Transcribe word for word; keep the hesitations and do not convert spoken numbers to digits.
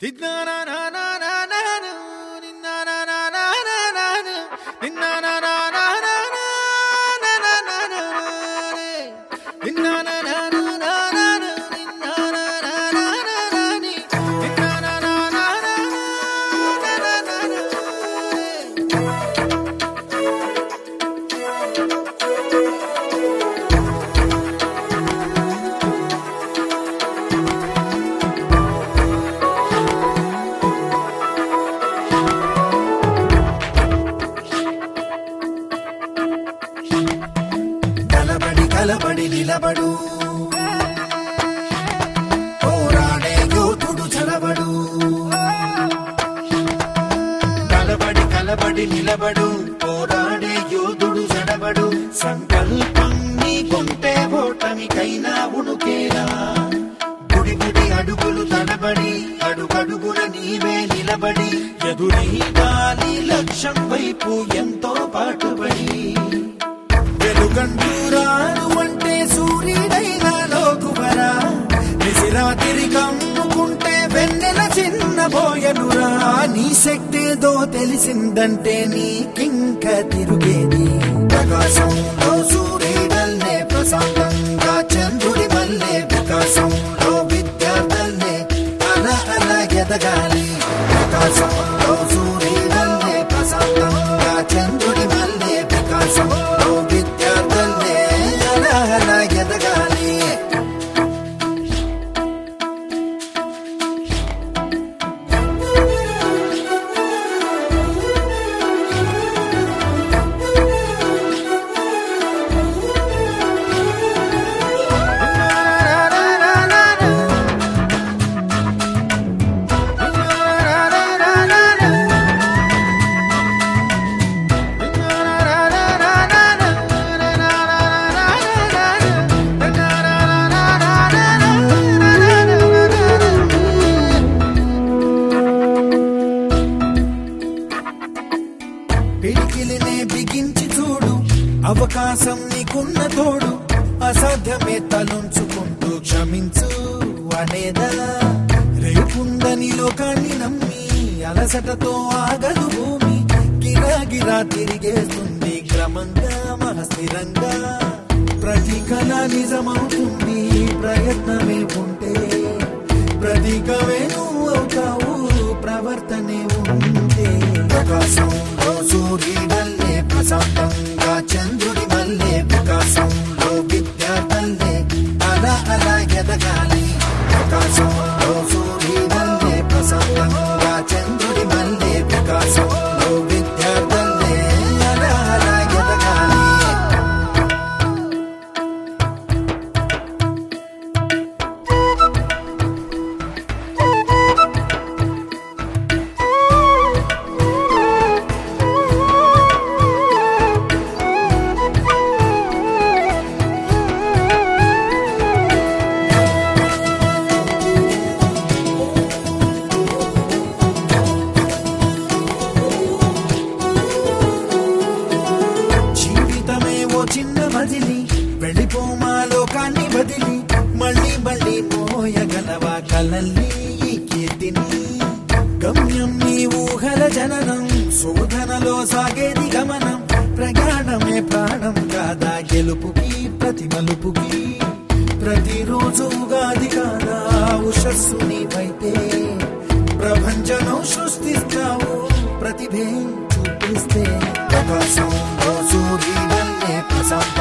కలబడి నిలబడు పోరాడే యోధుడు చలబడు కలబడి కలబడి నిలబడు పోరాడే యోధుడు చడబడు సంకల్పం నీకుంటే ఓటమికైనా ఉణుకేలా గుడి గుడి అడుగులు తడబడి అడుగడుగున నీవే నిలబడి ఎదురీదాలి లక్ష్యం వైపు ఎంతో పాటుపడి వెలుగంటూరాను అంటే సూర్యుడైనా లోకువరా నిసిరాతిరి కమ్ముకుంటే వెన్నెల చిన్నబోయనురా నీ శక్తేదో తెలిసిందంటే నీకింక తిరుగేది ప్రకాశంలో సూర్యుడల్లే ప్రశాంతంగా చంద్రుడి వల్లే వికాసంలో విద్యార్థులే అలా అలా ఎదగాలి ప్రకాశంలో సూర్యుడల్లే ప్రశాంతంగా చంద్రుడి వల్లే వికాసం పిడికిలినే బిగించి చూడు అవకాశం నీకున్న తోడు అసాధ్యమే తలుంచుకుంటూ క్షమించు అనేదా రేపుందని లోకాన్ని నమ్మి అలసటతో ఆగదు భూమి గిరాగిరా తిరిగేస్తుంది క్రమంగా మహస్థిరంగా ప్రతి కళ నిజమవుతుంది ప్రయత్నమే ఉంటే ప్రతీకమే నువ్వు అవుతావు ప్రవర్తనే ఉంటే ప్రకాశంలో సూర్యుడల్లే ప్రశాంతంగా చంద్రుడి వల్లే వికాసంలో విద్యార్థులే అలా అలా ఎదగాలి ప్రకాశంలో సూర్యుడల్లే ప్రశాంతంగా చంద్రుడి వల్లే వికాసంలో విద్యార్థులే అలా అలా ఎదగాలి చిన్న మదిలి వెళ్ళిపోమా లోకాన్ని వదిలి మళ్ళీ మళ్ళీ మోయగలవా కలల్ని ఈ కీర్తిని గమ్యం నీ ఊహల జననం శోధనలో సాగేది గమనం ప్రయాణమే ప్రాణం కాదా గెలుపుకి ప్రతి మలుపుకి ప్రతిరోజు ఉగాది కాదా ఉషస్సు నీవైతే ప్రపంచం సృష్టిస్తావు ప్రతిభే చూపిస్తే ప్రకాశంలో సూర్యుడల్లే ప్రశాంత